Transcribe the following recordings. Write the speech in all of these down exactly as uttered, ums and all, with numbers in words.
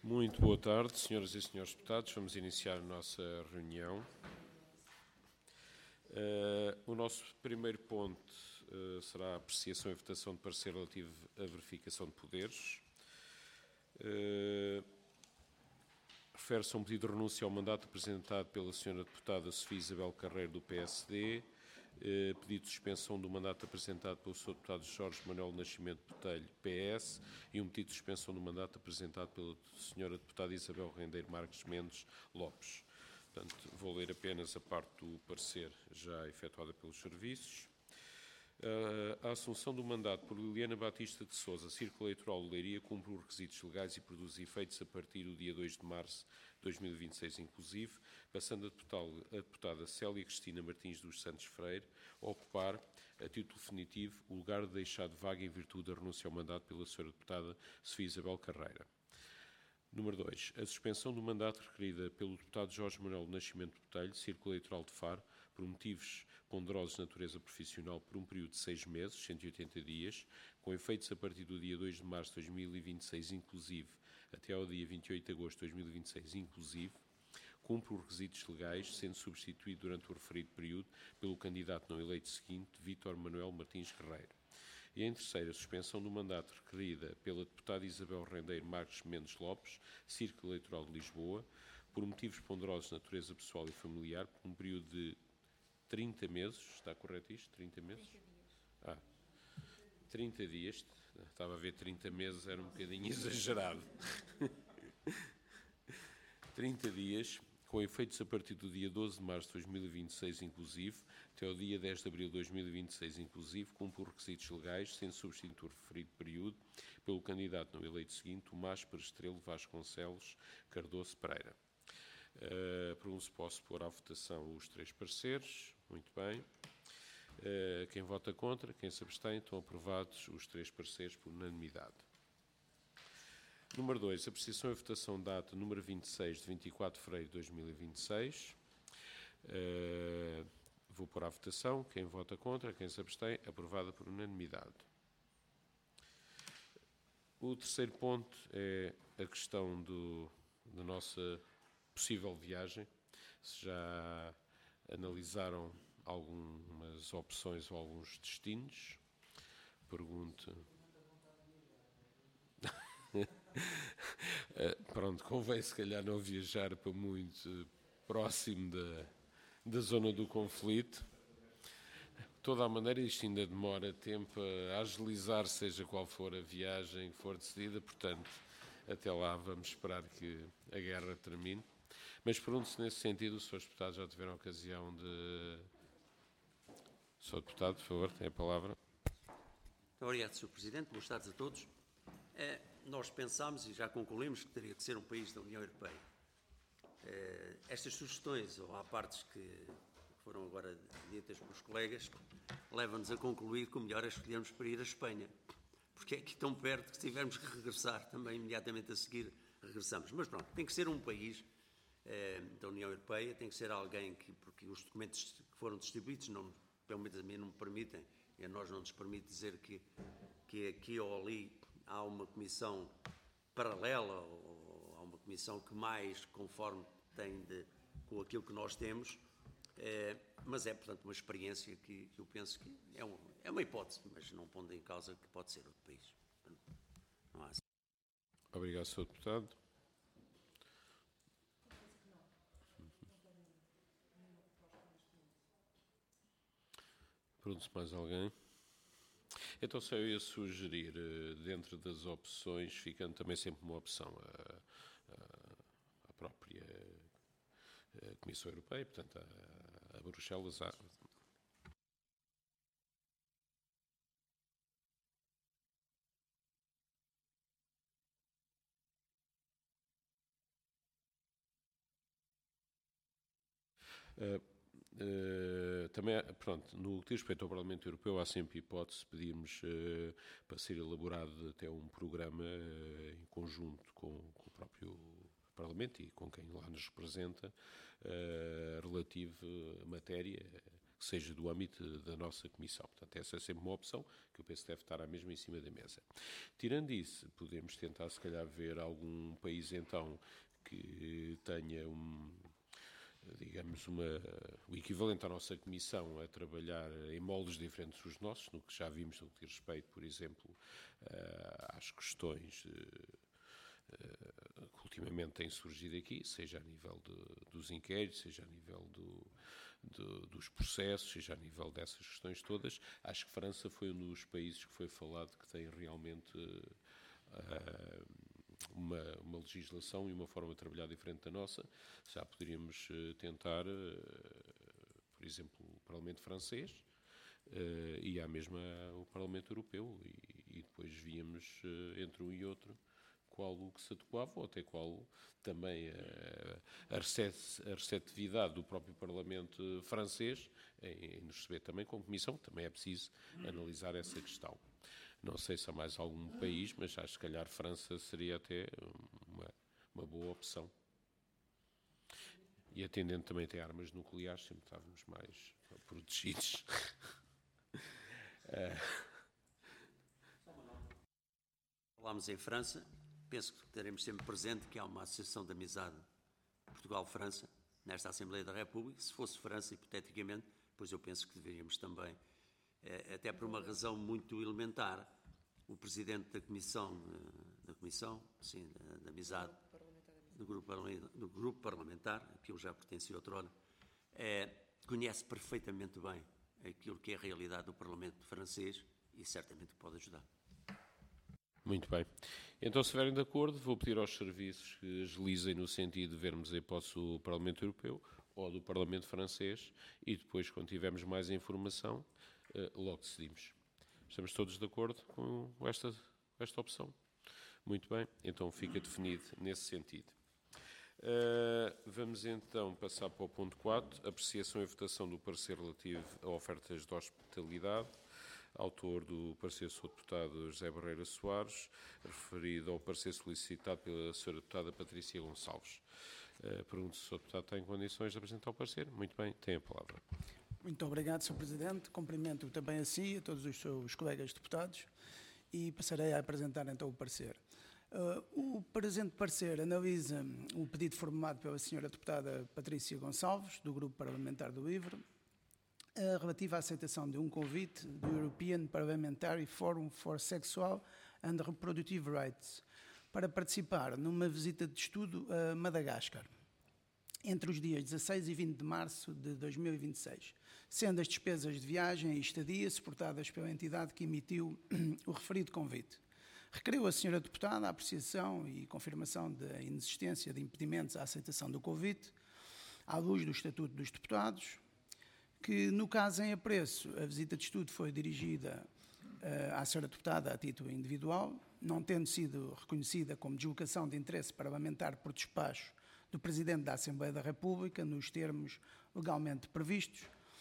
Muito boa tarde, senhoras e senhores deputados. Vamos iniciar a nossa reunião. Uh, o nosso primeiro ponto uh, será a apreciação e votação de parecer relativo à verificação de poderes. Uh, Refere-se a um pedido de renúncia ao mandato apresentado pela senhora deputada Sofia Isabel Carreiro, do P S D, uh, pedido de suspensão do mandato apresentado pelo senhor deputado Jorge Manuel Nascimento Botelho, P S, e um pedido de suspensão do mandato apresentado pela senhora deputada Isabel Rendeiro Marques Mendes Lopes. Portanto, vou ler apenas a parte do parecer já efetuada pelos serviços. A assunção do mandato por Liliana Batista de Sousa, Círculo Eleitoral de Leiria, cumpre os requisitos legais e produz efeitos a partir do dia dois de março de dois mil e vinte e seis, inclusive, passando a deputada, a deputada Célia Cristina Martins dos Santos Freire a ocupar, a título definitivo, o lugar deixado vago em virtude da renúncia ao mandato pela senhora deputada Sofia Isabel Carreira. Número dois. A suspensão do mandato requerida pelo deputado Jorge Manuel Nascimento Botelho, Círculo Eleitoral de Faro, por motivos ponderosos de natureza profissional, por um período de seis meses, cento e oitenta dias, com efeitos a partir do dia dois de março de dois mil e vinte e seis, inclusive, até ao dia vinte e oito de agosto de dois mil e vinte e seis, inclusive, cumpre os requisitos legais, sendo substituído durante o referido período pelo candidato não eleito seguinte, Vítor Manuel Martins Guerreiro. E em terceira, a suspensão do mandato requerida pela deputada Isabel Rendeiro Marques Mendes Lopes, Círculo Eleitoral de Lisboa, por motivos ponderosos de natureza pessoal e familiar, por um período de trinta meses, está correto isto? trinta meses? trinta dias. Ah, trinta dias, estava a ver trinta meses, era um bocadinho exagerado. trinta dias, com efeitos a partir do dia doze de março de dois mil e vinte e seis, inclusive, até ao dia dez de abril de dois mil e vinte e seis, inclusive, cumpre os requisitos legais, sendo substituído o referido período pelo candidato não eleito seguinte, Tomás Perestrelo Vasconcelos Cardoso Pereira. Uh, Pergunto se posso pôr à votação os três pareceres. Muito bem. Uh, quem vota contra, quem se abstém, estão aprovados os três pareceres por unanimidade. Número dois. Apreciação e votação da ata número vinte e seis, de vinte e quatro de fevereiro de dois mil e vinte e seis. Uh, vou pôr à votação. Quem vota contra, quem se abstém, aprovada por unanimidade. O terceiro ponto é a questão do, da nossa possível viagem. Se já analisaram algumas opções ou alguns destinos. Pergunto. Pronto, convém se calhar não viajar para muito próximo da, da zona do conflito. De toda a maneira, isto ainda demora tempo a agilizar, seja qual for a viagem que for decidida, portanto, até lá vamos esperar que a guerra termine. Mas pergunto-se nesse sentido, os senhores deputados já tiveram a ocasião de... senhor Deputado, por favor, tem a palavra. Muito obrigado, senhor Presidente. Boas tardes a todos. É, nós pensámos e já concluímos que teria que ser um país da União Europeia. É, estas sugestões, ou há partes que foram agora ditas pelos colegas, levam-nos a concluir que o melhor é escolhermos para ir à Espanha. Porque é aqui tão perto que se tivermos que regressar, também imediatamente a seguir regressamos. Mas pronto, tem que ser um país eh, da União Europeia, tem que ser alguém que, porque os documentos que foram distribuídos, não, pelo menos a mim não me permitem, e a nós não nos permite dizer que, que aqui ou ali há uma comissão paralela, ou há uma comissão que mais conforme tem de, com aquilo que nós temos, eh, mas é, portanto, uma experiência que eu penso que é, um, é uma hipótese, mas não pondo em causa que pode ser outro país. Não há... Obrigado, senhor Deputado. Pergunto-se mais alguém. Então, só eu ia sugerir, dentro das opções, ficando também sempre uma opção, a, a, a própria a Comissão Europeia, portanto, a, a Bruxelas. A, Uh, uh, também, pronto, no que diz respeito ao Parlamento Europeu, há sempre hipótese de pedirmos uh, para ser elaborado até um programa uh, em conjunto com, com o próprio Parlamento e com quem lá nos representa, uh, relativo à matéria, que seja do âmbito da nossa Comissão. Portanto, essa é sempre uma opção que eu penso que deve estar à mesma em cima da mesa. Tirando isso, podemos tentar, se calhar, ver algum país, então, que tenha um, digamos, uma, o equivalente à nossa Comissão a trabalhar em moldes diferentes dos nossos, no que já vimos no que diz respeito, por exemplo, às questões que ultimamente têm surgido aqui, seja a nível de, dos inquéritos, seja a nível do, de, dos processos, seja a nível dessas questões todas. Acho que França foi um dos países que foi falado que tem realmente uh, uma, uma legislação e uma forma de trabalhar diferente da nossa. Já poderíamos uh, tentar, uh, por exemplo, o Parlamento francês uh, e a mesma o Parlamento Europeu, e, e depois víamos uh, entre um e outro qual o que se adequava, ou até qual também a, a receptividade do próprio Parlamento francês em, em nos receber também como Comissão. Também é preciso analisar essa questão. Não sei se há mais algum país, mas acho que, se calhar, França seria até uma, uma boa opção. E atendendo também a ter armas nucleares, sempre estávamos mais protegidos. Falámos em França. Penso que teremos sempre presente que há uma associação de amizade Portugal-França nesta Assembleia da República. Se fosse França, hipoteticamente, pois eu penso que deveríamos também, até por uma razão muito elementar, o Presidente da Comissão, da Comissão, sim, da, da Amizade, do grupo, do grupo Parlamentar, a que eu já pertenci outrora, é, conhece perfeitamente bem aquilo que é a realidade do Parlamento francês e certamente pode ajudar. Muito bem. Então, se estiverem de acordo, vou pedir aos serviços que agilizem no sentido de vermos a hipótese do Parlamento Europeu ou do Parlamento francês e depois, quando tivermos mais informação, logo decidimos. Estamos todos de acordo com esta, esta opção? Muito bem. Então, fica definido nesse sentido. Uh, vamos então passar para o ponto quatro, apreciação e votação do parecer relativo a ofertas de hospitalidade. Autor do parecer, Senhor Deputado José Barreira Soares, referido ao parecer solicitado pela Senhora Deputada Patrícia Gonçalves. Uh, pergunto se o Senhor Deputado tem condições de apresentar o parecer. Muito bem, tem a palavra. Muito obrigado, Senhor Presidente. Cumprimento também a si e a todos os seus colegas deputados e passarei a apresentar então o parecer. Uh, o presente parecer analisa o pedido formulado pela Senhora Deputada Patrícia Gonçalves, do Grupo Parlamentar do LIVRE, uh, relativo à aceitação de um convite do European Parliamentary Forum for Sexual and Reproductive Rights para participar numa visita de estudo a Madagascar, entre os dias dezasseis e vinte de março de dois mil e vinte e seis, sendo as despesas de viagem e estadia suportadas pela entidade que emitiu o referido convite. Requeriu a Senhora Deputada a apreciação e confirmação da inexistência de impedimentos à aceitação do convite, à luz do Estatuto dos Deputados, que, no caso em apreço, a visita de estudo foi dirigida uh, à Senhora Deputada a título individual, não tendo sido reconhecida como deslocação de interesse parlamentar por despacho do Presidente da Assembleia da República, nos termos legalmente previstos.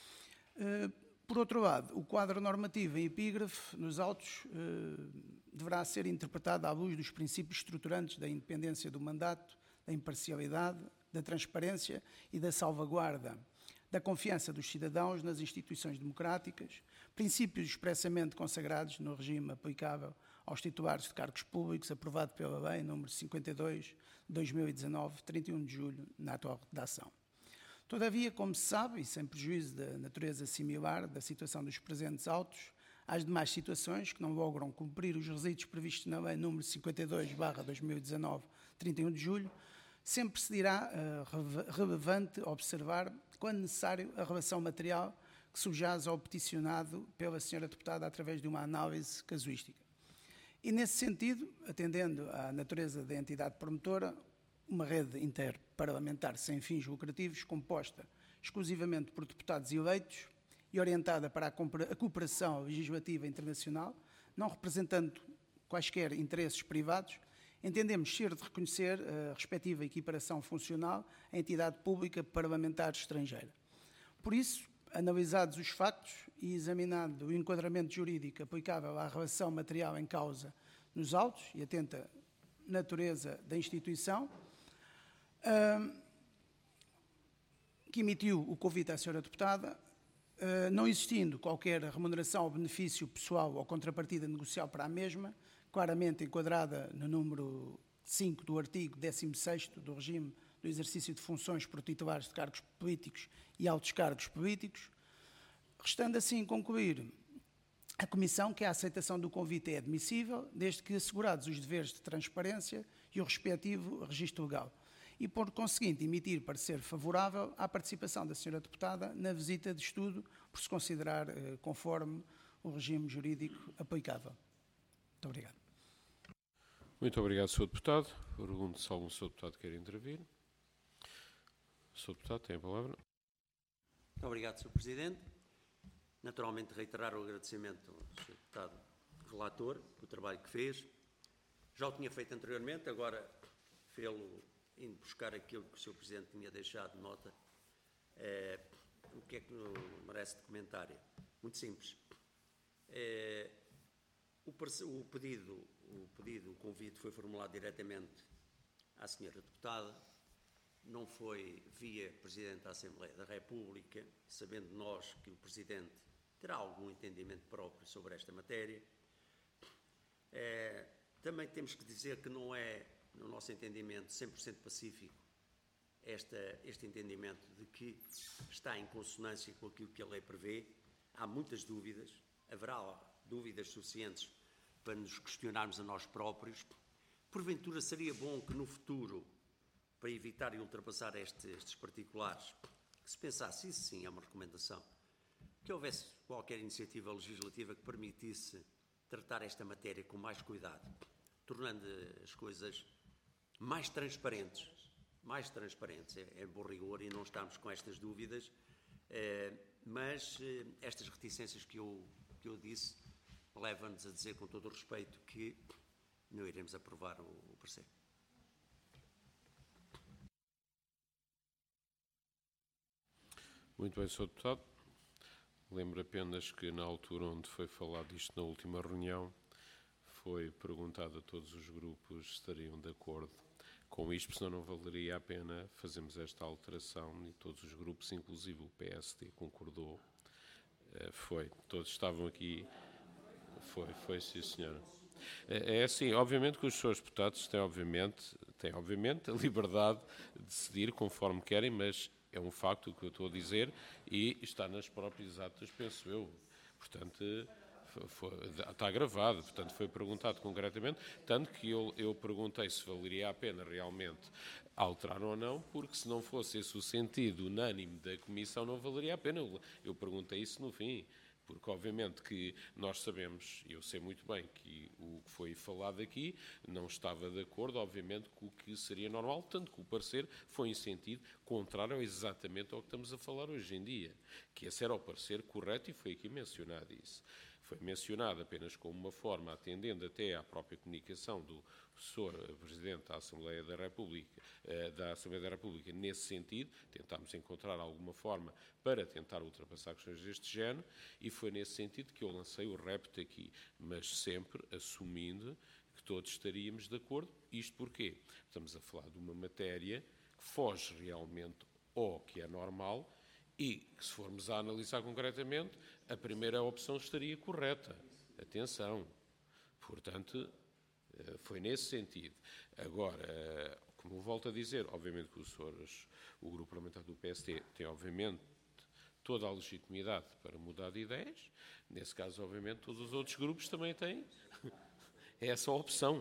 Uh, Por outro lado, o quadro normativo em epígrafe nos autos eh, deverá ser interpretado à luz dos princípios estruturantes da independência do mandato, da imparcialidade, da transparência e da salvaguarda da confiança dos cidadãos nas instituições democráticas, princípios expressamente consagrados no regime aplicável aos titulares de cargos públicos, aprovado pela Lei número cinquenta e dois de dois mil e dezanove, trinta e um de julho, na atual redação. Todavia, como se sabe, e sem prejuízo da natureza similar da situação dos presentes autos, às demais situações que não logram cumprir os requisitos previstos na Lei número cinquenta e dois barra dois mil e dezanove, trinta e um de julho, sempre se dirá uh, relevante observar, quando necessário, a relação material que subjaz ao peticionado pela Senhora Deputada através de uma análise casuística. E, nesse sentido, atendendo à natureza da entidade promotora, uma rede interparlamentar sem fins lucrativos, composta exclusivamente por deputados eleitos e orientada para a cooperação legislativa internacional, não representando quaisquer interesses privados, entendemos ser de reconhecer a respectiva equiparação funcional à entidade pública parlamentar estrangeira. Por isso, analisados os factos e examinado o enquadramento jurídico aplicável à relação material em causa nos autos e atenta à natureza da instituição, Uh, que emitiu o convite à Senhora Deputada, Uh, não existindo qualquer remuneração ou benefício pessoal ou contrapartida negocial para a mesma, claramente enquadrada no número cinco do artigo décimo sexto do regime do exercício de funções por titulares de cargos políticos e altos cargos políticos, restando assim concluir a Comissão que a aceitação do convite é admissível, desde que assegurados os deveres de transparência e o respectivo registro legal, e, por conseguinte, emitir parecer favorável à participação da senhora Deputada na visita de estudo, por se considerar eh, conforme o regime jurídico aplicável. Muito obrigado. Muito obrigado, senhor Deputado. Pergunto se algum senhor Deputado quer intervir. senhor Deputado, tem a palavra. Muito obrigado, senhor Presidente. Naturalmente, reiterar o agradecimento ao senhor Deputado Relator pelo trabalho que fez. Já o tinha feito anteriormente, agora fê-lo indo buscar aquilo que o senhor Presidente tinha deixado de nota. É, o que é que merece de comentário? Muito simples. É, o, o, pedido, o pedido, o convite foi formulado diretamente à senhora Deputada, não foi via Presidente da Assembleia da República, sabendo nós que o Presidente terá algum entendimento próprio sobre esta matéria. É, também temos que dizer que não é, no nosso entendimento, cem por cento pacífico esta, este entendimento de que está em consonância com aquilo que a lei prevê. Há muitas dúvidas, haverá dúvidas suficientes para nos questionarmos a nós próprios. Porventura seria bom que no futuro, para evitar e ultrapassar este, estes particulares, que se pensasse, isso sim é uma recomendação, que houvesse qualquer iniciativa legislativa que permitisse tratar esta matéria com mais cuidado, tornando as coisas mais transparentes, mais transparentes, é, é bom rigor e não estamos com estas dúvidas, eh, mas eh, estas reticências que eu, que eu disse levam-nos a dizer com todo o respeito que não iremos aprovar o, o parecer. Muito bem, senhor Deputado. Lembro apenas que na altura onde foi falado isto na última reunião, foi perguntado a todos os grupos se estariam de acordo com isto, senão não valeria a pena fazermos esta alteração e todos os grupos, inclusive o P S D, concordou. Foi, todos estavam aqui, foi, foi sim senhora. É assim, obviamente que os senhores deputados têm obviamente, têm obviamente a liberdade de decidir conforme querem, mas é um facto o que eu estou a dizer e está nas próprias atas, penso eu. Portanto, foi, está gravado, portanto foi perguntado concretamente, tanto que eu, eu perguntei se valeria a pena realmente alterar ou não, porque se não fosse esse o sentido unânime da Comissão, não valeria a pena. Eu, eu perguntei isso no fim, porque obviamente que nós sabemos, e eu sei muito bem que o que foi falado aqui não estava de acordo, obviamente, com o que seria normal, tanto que o parecer foi em sentido contrário exatamente ao que estamos a falar hoje em dia, que esse era o parecer correto e foi aqui mencionado isso. Foi mencionado apenas como uma forma, atendendo até à própria comunicação do senhor Presidente da Assembleia da República, da Assembleia da República, nesse sentido, tentámos encontrar alguma forma para tentar ultrapassar questões deste género, e foi nesse sentido que eu lancei o repto aqui, mas sempre assumindo que todos estaríamos de acordo. Isto porquê? Estamos a falar de uma matéria que foge realmente ao que é normal, e que, se formos a analisar concretamente, a primeira opção estaria correta. Atenção. Portanto, foi nesse sentido. Agora, como volto a dizer, obviamente que os senhores, o grupo parlamentar do P S D tem, obviamente, toda a legitimidade para mudar de ideias. Nesse caso, obviamente, todos os outros grupos também têm essa opção.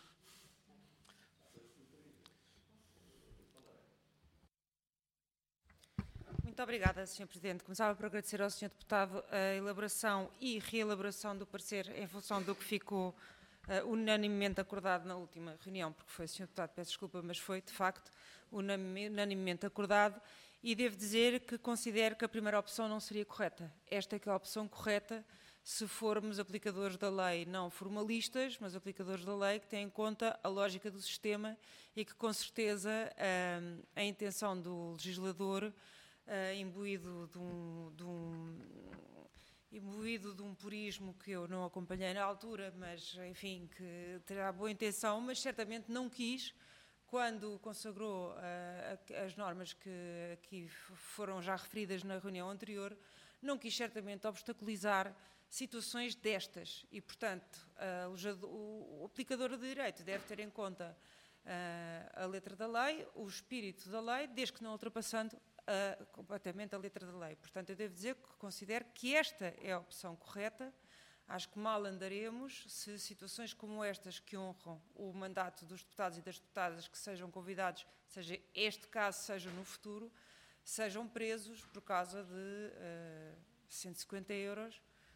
Muito obrigada, senhor Presidente. Começava por agradecer ao senhor Deputado a elaboração e reelaboração do parecer em função do que ficou uh, unanimemente acordado na última reunião, porque foi, senhor Deputado, peço desculpa, mas foi, de facto, unanimemente acordado, e devo dizer que considero que a primeira opção não seria correta. Esta é que é a opção correta se formos aplicadores da lei, não formalistas, mas aplicadores da lei que têm em conta a lógica do sistema e que, com certeza, uh, a intenção do legislador Uh, imbuído, de um, de um, imbuído de um purismo que eu não acompanhei na altura, mas, enfim, que terá boa intenção, mas certamente não quis, quando consagrou uh, as normas que aqui foram já referidas na reunião anterior, não quis certamente obstaculizar situações destas e, portanto, a, o, o aplicador de direito deve ter em conta a, a letra da lei, o espírito da lei, desde que não ultrapassando a, completamente a letra da lei. Portanto, eu devo dizer que considero que esta é a opção correta. Acho que mal andaremos se situações como estas que honram o mandato dos deputados e das deputadas que sejam convidados, seja este caso, seja no futuro, sejam presos por causa de uh, cento e cinquenta euros,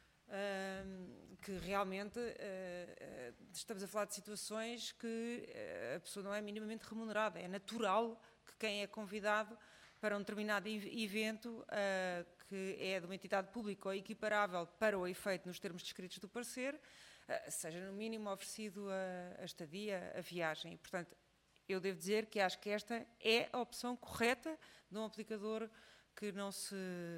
uh, que realmente uh, uh, estamos a falar de situações que uh, a pessoa não é minimamente remunerada. É natural que quem é convidado para um determinado evento uh, que é de uma entidade pública ou equiparável para o efeito nos termos descritos do parecer, uh, seja no mínimo oferecido a, a estadia, a viagem. E, portanto, eu devo dizer que acho que esta é a opção correta de um aplicador que não se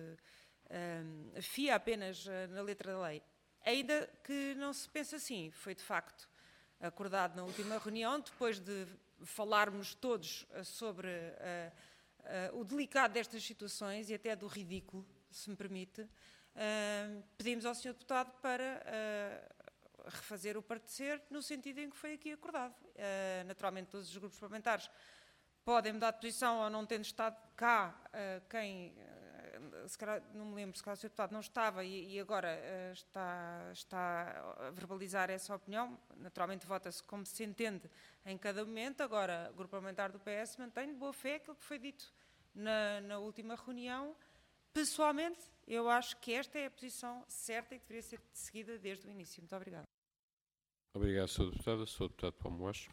um, fia apenas na letra da lei. Ainda que não se pense assim, foi de facto acordado na última reunião, depois de falarmos todos sobre uh, uh, o delicado destas situações e até do ridículo, se me permite, uh, pedimos ao senhor Deputado para uh, refazer o parecer no sentido em que foi aqui acordado. Uh, naturalmente, todos os grupos parlamentares podem mudar de posição ou não tendo estado cá, uh, quem, uh, se calhar, não me lembro, se calhar o senhor Deputado não estava e, e agora uh, está, está a verbalizar essa opinião, naturalmente vota-se como se entende em cada momento. Agora, o grupo parlamentar do P S mantém de boa fé aquilo que foi dito na, na última reunião. Pessoalmente, eu acho que esta é a posição certa e que deveria ser seguida desde o início. Muito obrigada. Obrigado, senhor Deputado. senhor Deputado Paulo Moacho.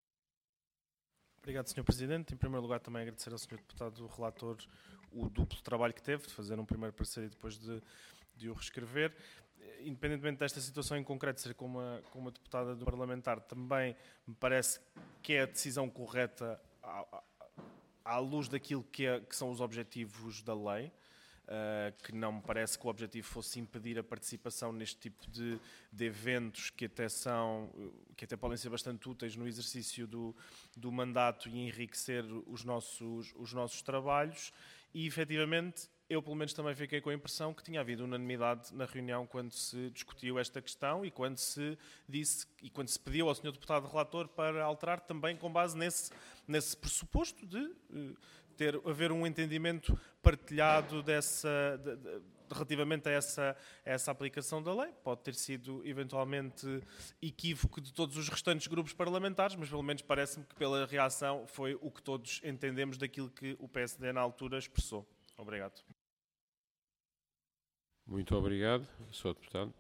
Obrigado, senhor Presidente. Em primeiro lugar, também agradecer ao senhor Deputado relator o duplo trabalho que teve, de fazer um primeiro parecer e depois de, de o reescrever. Independentemente desta situação em concreto ser como uma, como uma deputada do parlamentar, também me parece que é a decisão correta à, à luz daquilo que, é, que são os objetivos da lei. Uh, que não me parece que o objetivo fosse impedir a participação neste tipo de, de eventos que até são, que até podem ser bastante úteis no exercício do, do mandato e enriquecer os nossos, os nossos trabalhos. E, efetivamente, eu pelo menos também fiquei com a impressão que tinha havido unanimidade na reunião quando se discutiu esta questão e quando se disse e quando se pediu ao senhor Deputado relator para alterar também com base nesse, nesse pressuposto de uh, ter, haver um entendimento partilhado dessa, de, de, relativamente a essa, a essa aplicação da lei. Pode ter sido eventualmente equívoco de todos os restantes grupos parlamentares, mas pelo menos parece-me que pela reação foi o que todos entendemos daquilo que o P S D na altura expressou. Obrigado. Muito obrigado, senhor Deputado.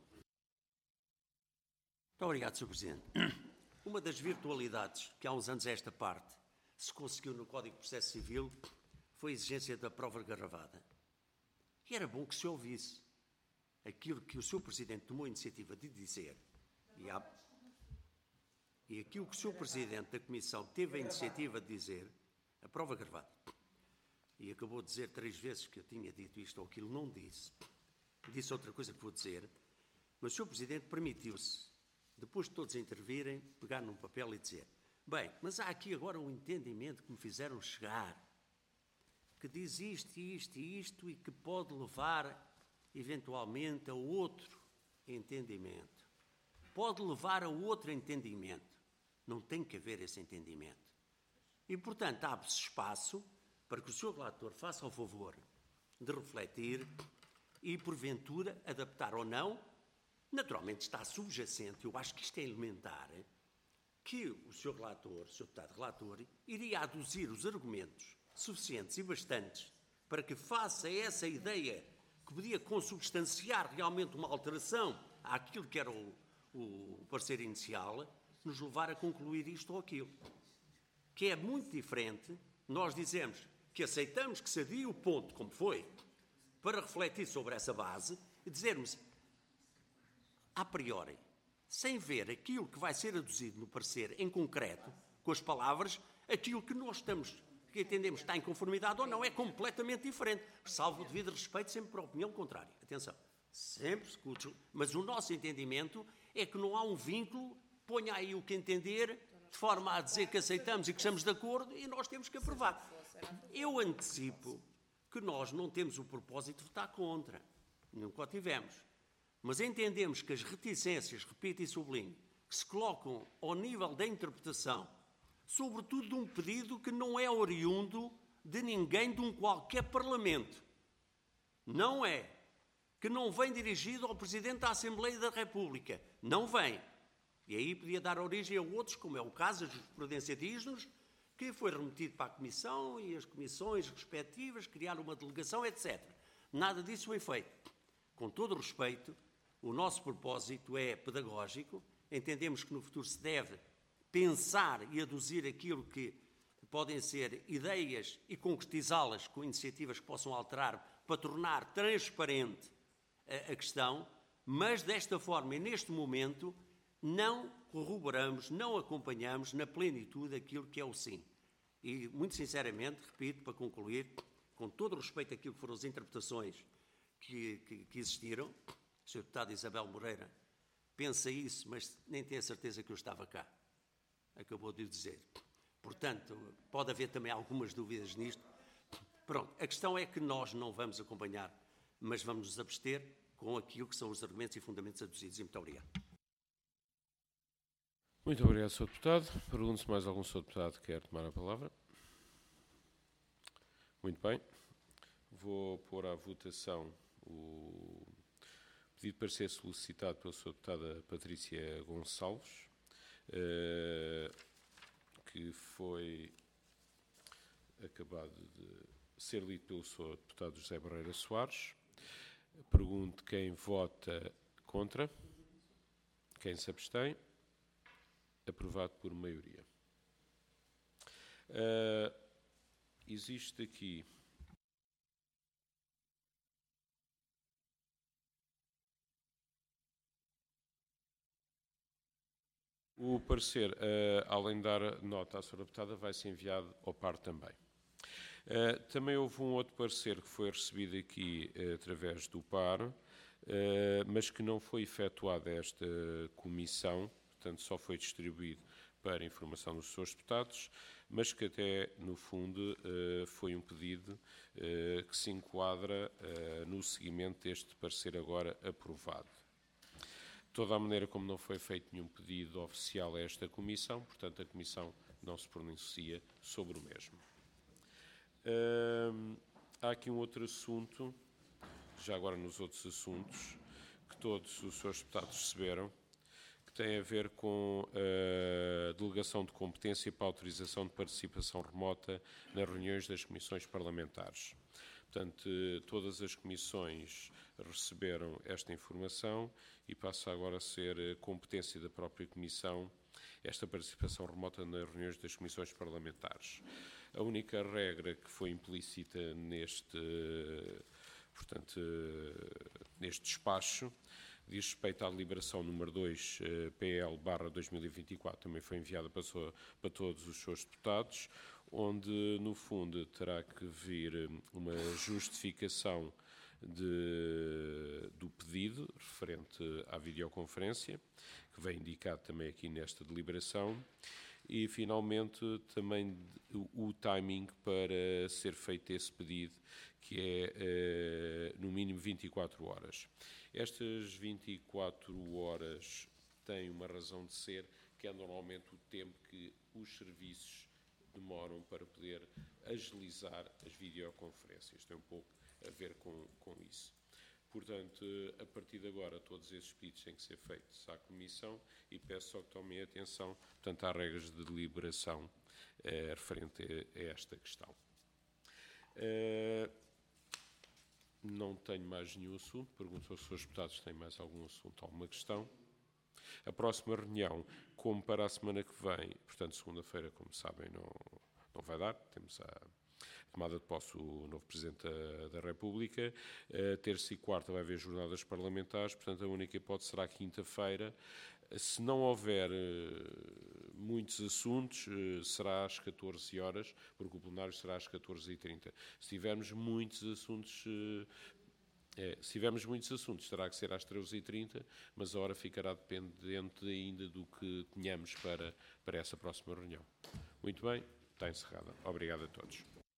Muito obrigado, senhor Presidente. Uma das virtualidades que há uns anos a esta parte se conseguiu no Código de Processo Civil foi a exigência da prova gravada. E era bom que se ouvisse aquilo que o senhor Presidente tomou a iniciativa de dizer e, há, e aquilo que o senhor Presidente da Comissão teve a iniciativa de dizer, a prova gravada. E acabou de dizer três vezes que eu tinha dito isto ou aquilo, não disse. Disse outra coisa que vou dizer, mas o senhor Presidente permitiu-se, depois de todos intervirem, pegar num papel e dizer: bem, mas há aqui agora um entendimento que me fizeram chegar, que diz isto, isto e isto e que pode levar, eventualmente, a outro entendimento. Pode levar a outro entendimento. Não tem que haver esse entendimento. E, portanto, abre-se espaço para que o senhor relator faça o favor de refletir e, porventura, adaptar ou não. Naturalmente está subjacente, eu acho que isto é elementar, que o senhor relator, o senhor deputado relator, iria aduzir os argumentos suficientes e bastantes para que, face a essa ideia que podia consubstanciar realmente uma alteração àquilo que era o, o parecer inicial, nos levar a concluir isto ou aquilo. Que é muito diferente nós dizemos que aceitamos que se adie o ponto, como foi, para refletir sobre essa base e dizermos, a priori, sem ver aquilo que vai ser aduzido no parecer em concreto, com as palavras, aquilo que nós estamos, que entendemos está em conformidade ou não, é completamente diferente, salvo o devido respeito sempre para a opinião contrária. Atenção, sempre escuto, mas o nosso entendimento é que não há um vínculo, ponha aí o que entender, de forma a dizer que aceitamos e que estamos de acordo e nós temos que aprovar. Eu antecipo que nós não temos o propósito de votar contra. nunca o tivemos. Mas entendemos que as reticências, repito e sublinho, que se colocam ao nível da interpretação, sobretudo de um pedido que não é oriundo de ninguém de um qualquer Parlamento. Não é. Que não vem dirigido ao Presidente da Assembleia da República. Não vem. E aí podia dar origem a outros, como é o caso da jurisprudência diz-nos, que foi remetido para a Comissão e as comissões respectivas criaram uma delegação, etcétera. Nada disso foi feito. Com todo o respeito, o nosso propósito é pedagógico. Entendemos que no futuro se deve pensar e aduzir aquilo que podem ser ideias e concretizá-las com iniciativas que possam alterar para tornar transparente a, a questão, mas desta forma e neste momento não corroboramos, não acompanhamos na plenitude aquilo que é o sim. E, muito sinceramente, repito, para concluir, com todo o respeito àquilo que foram as interpretações que, que, que existiram, a senhora Deputada Isabel Moreira pensa isso, mas nem tem a certeza que eu estava cá. Acabou de o dizer. Portanto, pode haver também algumas dúvidas nisto. Pronto, a questão é que nós não vamos acompanhar, mas vamos nos abster com aquilo que são os argumentos e fundamentos aduzidos. E muito obrigado. Muito obrigado, senhor Deputado. Pergunto se mais algum senhor Deputado quer tomar a palavra. Muito bem. Vou pôr à votação o pedido para ser solicitado pela senhora Deputada Patrícia Gonçalves, que foi acabado de ser lido pelo senhor Deputado José Barreira Soares. Pergunto quem vota contra, quem se abstém. Aprovado por maioria. Uh, existe aqui o parecer, uh, além de dar nota à senhora Deputada, vai ser enviado ao par também. Uh, também houve um outro parecer que foi recebido aqui uh, através do par, uh, mas que não foi efetuada esta comissão. Portanto, só foi distribuído para informação dos senhores deputados, mas que até, no fundo, foi um pedido que se enquadra no seguimento deste parecer agora aprovado. De toda a maneira, como não foi feito nenhum pedido oficial a esta comissão, portanto, a comissão não se pronuncia sobre o mesmo. Há aqui um outro assunto, já agora nos outros assuntos, que todos os senhores deputados receberam, que tem a ver com a delegação de competência para a autorização de participação remota nas reuniões das comissões parlamentares. Portanto, todas as comissões receberam esta informação e passa agora a ser competência da própria comissão esta participação remota nas reuniões das comissões parlamentares. A única regra que foi implícita neste, portanto, neste despacho diz respeito à deliberação número dois, P L barra dois mil e vinte e quatro, também foi enviada para, para todos os seus deputados, onde, no fundo, terá que vir uma justificação de, do pedido referente à videoconferência, que vem indicado também aqui nesta deliberação, e, finalmente, também o, o timing para ser feito esse pedido, que é, eh, no mínimo, vinte e quatro horas. Estas vinte e quatro horas têm uma razão de ser, que é normalmente o tempo que os serviços demoram para poder agilizar as videoconferências. Tem um pouco a ver com, com isso. Portanto, a partir de agora, todos esses pedidos têm que ser feitos à Comissão e peço só que tomem atenção, portanto, às regras de deliberação eh, referente a, a esta questão. Eh, Não tenho mais nenhum assunto. Pergunto aos senhores deputados se têm mais algum assunto, alguma questão. A próxima reunião, como para a semana que vem, portanto, segunda-feira, como sabem, não, não vai dar. Temos a tomada de posse do novo Presidente da, da República. A terça e quarta vai haver jornadas parlamentares, portanto, a única hipótese será quinta-feira. Se não houver uh, muitos assuntos, uh, será às catorze horas, porque o plenário será às catorze e trinta. Se tivermos muitos assuntos, uh, é, se tivermos muitos assuntos, terá que ser às treze e trinta, mas a hora ficará dependente ainda do que tenhamos para, para essa próxima reunião. Muito bem, está encerrada. Obrigado a todos.